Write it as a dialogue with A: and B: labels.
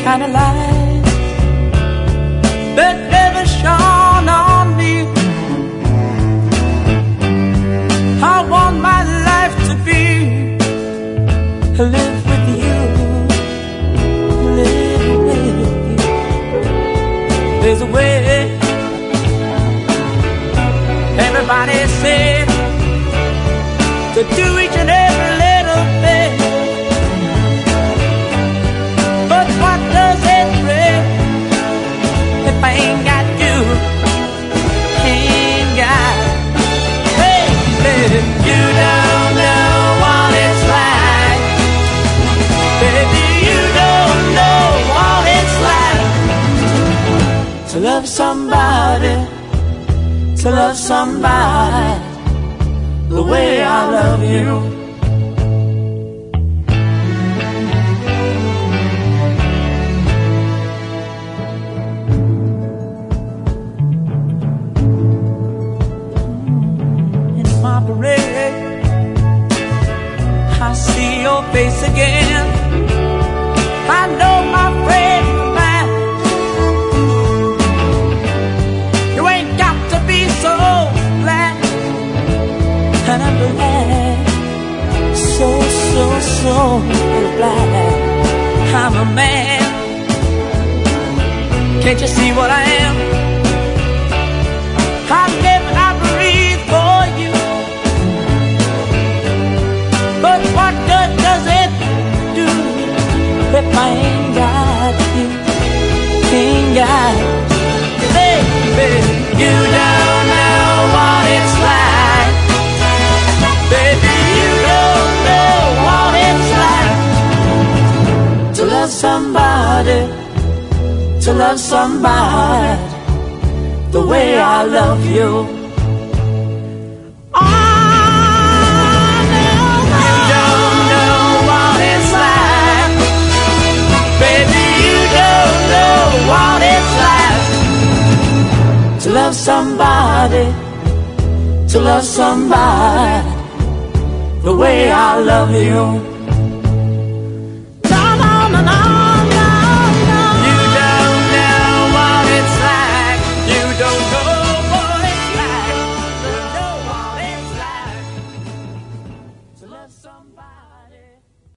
A: kind of light that never shone on me. I want my life to be live with you, live with you. There's a way. Everybody said to do each and every little thing, but what does it bring if I ain't got you? Ain't got, baby, you don't know what it's like. Baby, you don't know what it's like to love somebody, to love somebody the way I love you. In my parade, I see your face again. I know my friend man, you ain't got to be so glad. And I'm glad, so glad I'm a man. Can't you see what I am? I live and I breathe for you. But what good does it do if I ain't got you? Ain't got you. Baby, you don't know what it's like. Baby, you don't know what it's like to love somebody, to love somebody the way I love you. Oh, no, you don't know what it's like. Baby, you don't know what it's like to love somebody, to love somebody the way I love you.